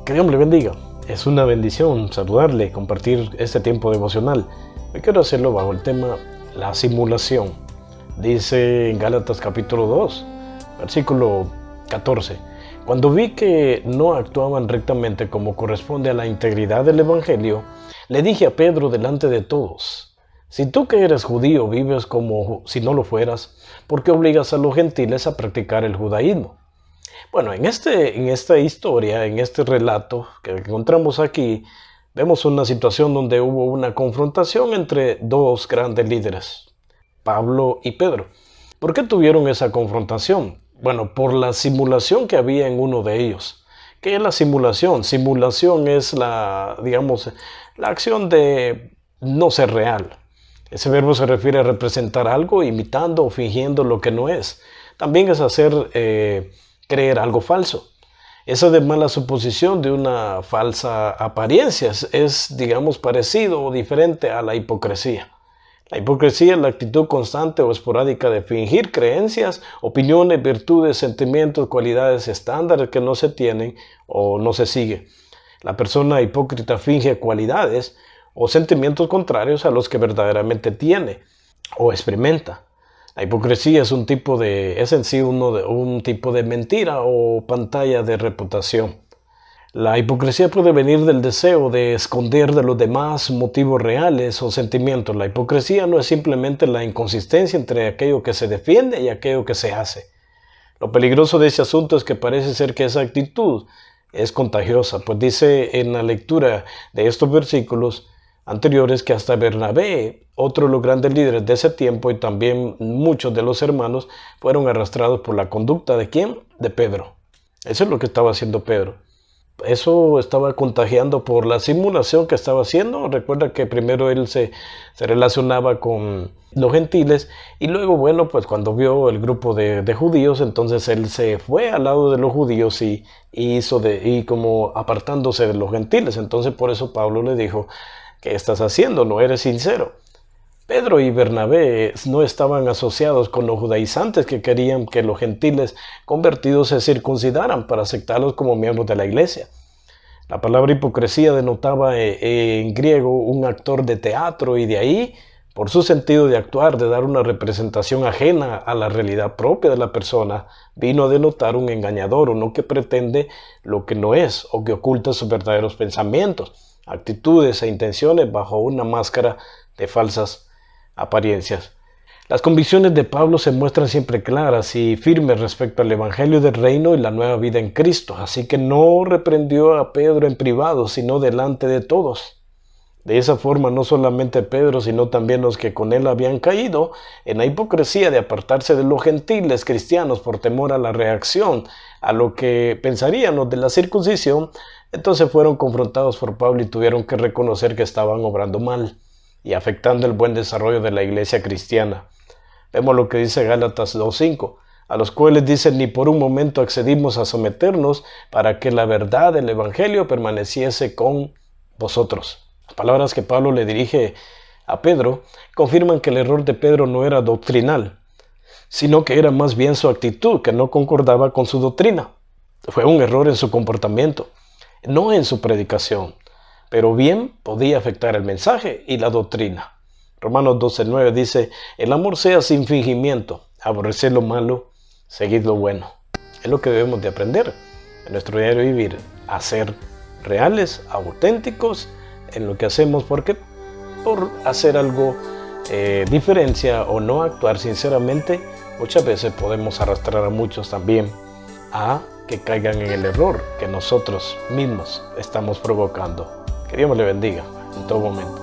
Que Dios le bendiga. Es una bendición saludarle, compartir este tiempo devocional. Hoy quiero hacerlo bajo el tema la simulación. Dice en Gálatas capítulo 2, versículo 14. Cuando vi que no actuaban rectamente como corresponde a la integridad del Evangelio, le dije a Pedro delante de todos: si tú que eres judío vives como si no lo fueras, ¿por qué obligas a los gentiles a practicar el judaísmo? Bueno, en esta historia, en este relato que encontramos aquí, vemos una situación donde hubo una confrontación entre dos grandes líderes, Pablo y Pedro. ¿Por qué tuvieron esa confrontación? Bueno, por la simulación que había en uno de ellos. ¿Qué es la simulación? Simulación es la acción de no ser real. Ese verbo se refiere a representar algo imitando o fingiendo lo que no es. También es hacer creer algo falso. Esa de mala suposición de una falsa apariencia es parecido o diferente a la hipocresía. La hipocresía es la actitud constante o esporádica de fingir creencias, opiniones, virtudes, sentimientos, cualidades, estándares que no se tienen o no se sigue. La persona hipócrita finge cualidades o sentimientos contrarios a los que verdaderamente tiene o experimenta. La hipocresía es un tipo de mentira o pantalla de reputación. La hipocresía puede venir del deseo de esconder de los demás motivos reales o sentimientos. La hipocresía no es simplemente la inconsistencia entre aquello que se defiende y aquello que se hace. Lo peligroso de ese asunto es que parece ser que esa actitud es contagiosa, pues dice en la lectura de estos versículos anteriores que hasta Bernabé, otro de los grandes líderes de ese tiempo, y también muchos de los hermanos fueron arrastrados por la conducta ¿de quién? De Pedro. Eso es lo que estaba haciendo Pedro. Eso estaba contagiando por la simulación que estaba haciendo. Recuerda que primero él se relacionaba con los gentiles y luego, pues cuando vio el grupo de judíos, entonces él se fue al lado de los judíos y como apartándose de los gentiles. Entonces por eso Pablo le dijo: ¿qué estás haciendo? No eres sincero. Pedro y Bernabé no estaban asociados con los judaizantes que querían que los gentiles convertidos se circuncidaran para aceptarlos como miembros de la iglesia. La palabra hipocresía denotaba en griego un actor de teatro, y de ahí, por su sentido de actuar, de dar una representación ajena a la realidad propia de la persona, vino a denotar un engañador, uno que pretende lo que no es o que oculta sus verdaderos pensamientos, actitudes e intenciones bajo una máscara de falsas apariencias. Las convicciones de Pablo se muestran siempre claras y firmes respecto al Evangelio del Reino y la nueva vida en Cristo, así que no reprendió a Pedro en privado, sino delante de todos. De esa forma, no solamente Pedro, sino también los que con él habían caído en la hipocresía de apartarse de los gentiles cristianos por temor a la reacción a lo que pensarían los de la circuncisión, entonces fueron confrontados por Pablo y tuvieron que reconocer que estaban obrando mal y afectando el buen desarrollo de la iglesia cristiana. Vemos lo que dice Gálatas 2:5, a los cuales dice: ni por un momento accedimos a someternos para que la verdad del Evangelio permaneciese con vosotros. Las palabras que Pablo le dirige a Pedro confirman que el error de Pedro no era doctrinal, sino que era más bien su actitud, que no concordaba con su doctrina. Fue un error en su comportamiento, no en su predicación, pero bien podía afectar el mensaje y la doctrina. Romanos 12:9 dice: el amor sea sin fingimiento, aborreced lo malo, seguid lo bueno. Es lo que debemos de aprender en nuestro diario vivir, a ser reales, auténticos en lo que hacemos, porque por hacer algo diferencia o no actuar sinceramente, muchas veces podemos arrastrar a muchos también a que caigan en el error que nosotros mismos estamos provocando. Que Dios le bendiga en todo momento.